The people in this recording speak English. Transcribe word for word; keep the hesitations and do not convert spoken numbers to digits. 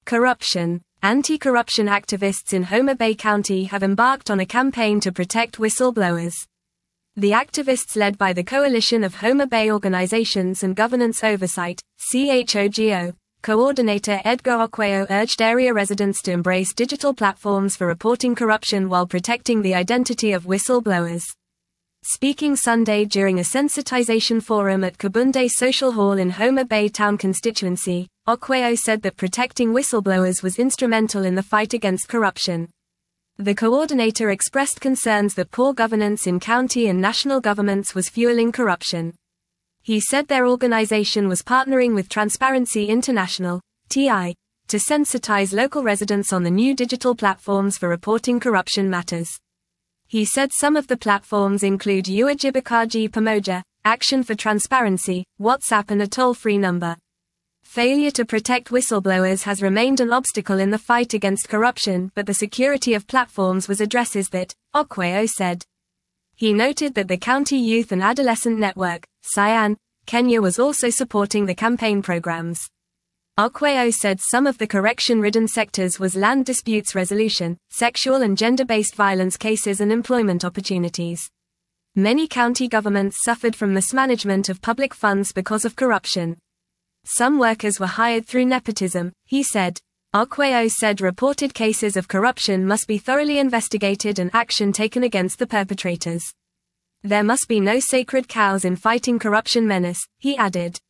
Corruption. Anti-corruption activists in Homer Bay County have embarked on a campaign to protect whistleblowers. The activists, led by the Coalition of Homer Bay Organizations and Governance Oversight, C H O G O, Coordinator Edgar Oquayo, urged area residents to embrace digital platforms for reporting corruption while protecting the identity of whistleblowers. Speaking Sunday during a sensitization forum at Kabunde Social Hall in Homer Bay Town constituency, Oquayo said that protecting whistleblowers was instrumental in the fight against corruption. The coordinator expressed concerns that poor governance in county and national governments was fueling corruption. He said their organization was partnering with Transparency International, T I, to sensitize local residents on the new digital platforms for reporting corruption matters. He said some of the platforms include Uwajibikaji Pamoja, Action for Transparency, WhatsApp, and a toll-free number. Failure to protect whistleblowers has remained an obstacle in the fight against corruption, but the security of platforms was addresses that, Oquayo said. He noted that the County Youth and Adolescent Network, Cyan, Kenya, was also supporting the campaign programs. Oquayo said some of the correction-ridden sectors was land disputes resolution, sexual and gender-based violence cases, and employment opportunities. Many county governments suffered from mismanagement of public funds because of corruption. Some workers were hired through nepotism, he said. Oquayo said reported cases of corruption must be thoroughly investigated and action taken against the perpetrators. There must be no sacred cows in fighting corruption menace, he added.